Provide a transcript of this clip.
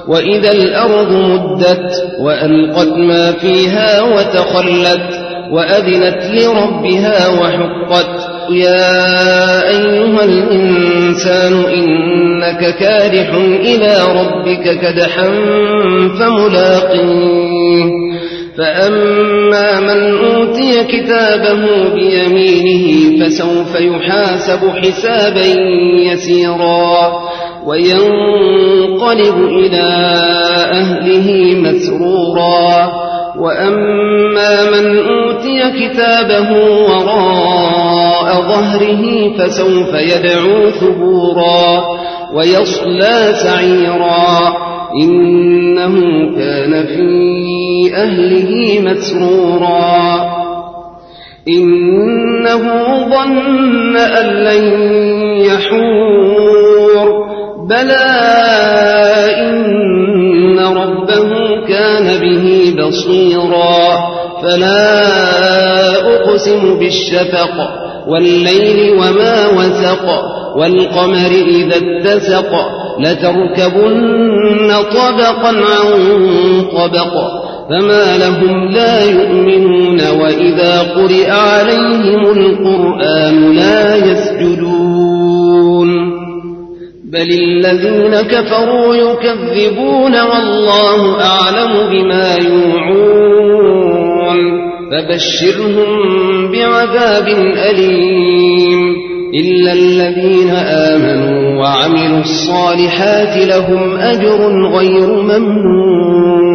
وإذا الأرض مدت وألقت ما فيها وتخلت وأذنت لربها وحقت يا أيها الإنسان إنك كادح إلى ربك كدحا فملاقيه فأما من أوتي كتابه بيمينه فسوف يحاسب حسابا يسيرا وينقلب إلى أهله مسرورا وأما من أوتي كتابه وراء ظهره فسوف يدعو ثبورا ويصلى سعيرا إنه كان في أهله مسرورا إنه ظن أن لن يحور بلى إن ربه كان به بصيرا فلا أقسم بالشفق والليل وما وسق والقمر إذا اتسق لتركبن طبقا عن طبق فما لهم لا يؤمنون وإذا قرئ عليهم القرآن لا يسجدون بل الذين كفروا يكذبون والله أعلم بما يوعون فبشرهم بعذاب أليم إلا الذين آمنوا وعملوا الصالحات لهم أجر غير ممنون